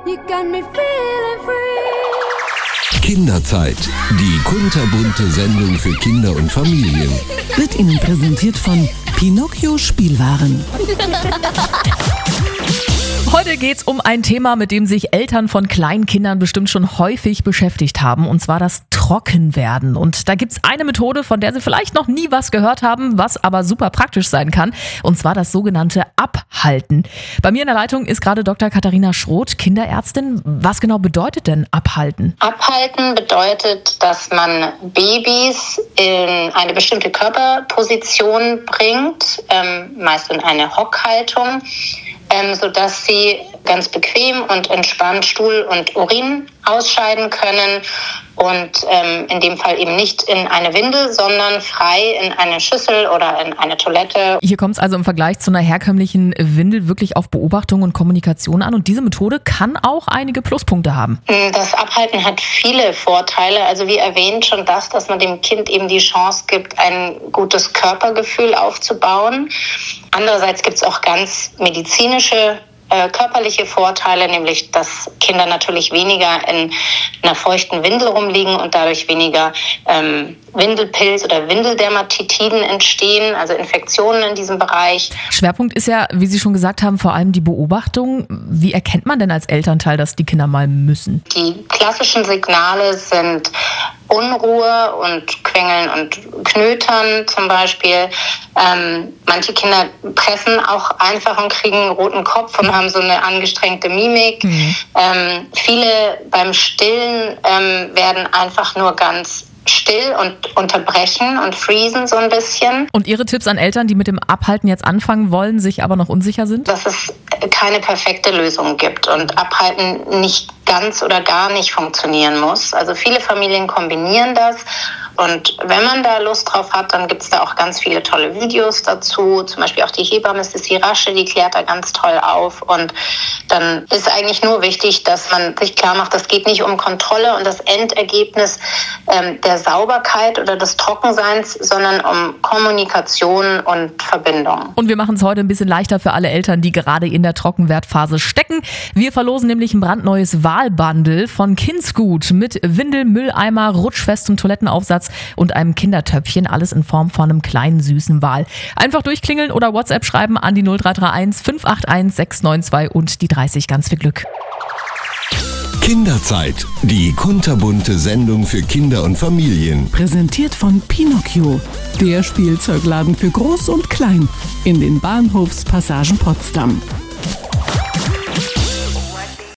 You got me feeling free. Kinderzeit, die kunterbunte Sendung für Kinder und Familien. Wird Ihnen präsentiert von Pinocchio Spielwaren. Heute geht's um ein Thema, mit dem sich Eltern von Kleinkindern bestimmt schon häufig beschäftigt haben, und zwar das Trockenwerden. Und da gibt's eine Methode, von der Sie vielleicht noch nie was gehört haben, was aber super praktisch sein kann, und zwar das sogenannte Abhalten. Bei mir in der Leitung ist gerade Dr. Katharina Schroth, Kinderärztin. Was genau bedeutet denn Abhalten? Abhalten bedeutet, dass man Babys in eine bestimmte Körperposition bringt, meist in eine Hockhaltung, sodass sie ganz bequem und entspannt Stuhl und Urin ausscheiden können und in dem Fall eben nicht in eine Windel, sondern frei in eine Schüssel oder in eine Toilette. Hier kommt es also im Vergleich zu einer herkömmlichen Windel wirklich auf Beobachtung und Kommunikation an, und diese Methode kann auch einige Pluspunkte haben. Das Abhalten hat viele Vorteile, also wie erwähnt schon das, dass man dem Kind eben die Chance gibt, ein gutes Körpergefühl aufzubauen. Andererseits gibt es auch ganz medizinische körperliche Vorteile, nämlich dass Kinder natürlich weniger in einer feuchten Windel rumliegen und dadurch weniger Windelpilz oder Windeldermatitiden entstehen, also Infektionen in diesem Bereich. Schwerpunkt ist ja, wie Sie schon gesagt haben, vor allem die Beobachtung. Wie erkennt man denn als Elternteil, dass die Kinder mal müssen? Die klassischen Signale sind Unruhe und Quengeln und Knötern zum Beispiel. Manche Kinder pressen auch einfach und kriegen einen roten Kopf und haben so eine angestrengte Mimik. Viele beim Stillen werden einfach nur ganz still und unterbrechen und freezen so ein bisschen. Und Ihre Tipps an Eltern, die mit dem Abhalten jetzt anfangen wollen, sich aber noch unsicher sind? Dass es keine perfekte Lösung gibt und Abhalten nicht ganz oder gar nicht funktionieren muss. Also viele Familien kombinieren das. Und wenn man da Lust drauf hat, dann gibt es da auch ganz viele tolle Videos dazu. Zum Beispiel auch die Hebamme Sissi Rasche, die klärt da ganz toll auf. Und dann ist eigentlich nur wichtig, dass man sich klar macht, das geht nicht um Kontrolle und das Endergebnis der Sauberkeit oder des Trockenseins, sondern um Kommunikation und Verbindung. Und wir machen es heute ein bisschen leichter für alle Eltern, die gerade in der Trockenwertphase stecken. Wir verlosen nämlich ein brandneues Wahlbundle von Kindsgut mit Windel, Mülleimer, rutschfestem Toilettenaufsatz und einem Kindertöpfchen, alles in Form von einem kleinen süßen Wal. Einfach durchklingeln oder WhatsApp schreiben an die 0331 581 692 und die 30. Ganz viel Glück. Kinderzeit, die kunterbunte Sendung für Kinder und Familien. Präsentiert von Pinocchio, der Spielzeugladen für Groß und Klein in den Bahnhofspassagen Potsdam.